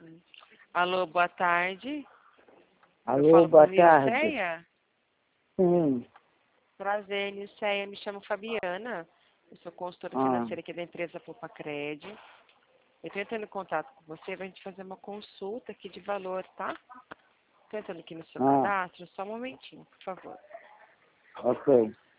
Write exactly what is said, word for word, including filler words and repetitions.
Alô, boa tarde. Alô, Eu falo boa com tarde. Nilceia? Sim. Prazer, Nilceia. Me chamo Fabiana. Eu sou consultora Ah, financeira aqui da empresa Poupa Cred. Eu estou entrando em contato com você para a gente fazer uma consulta aqui de valor, tá? Estou entrando aqui no seu ah, cadastro. Só um momentinho, por favor. ok.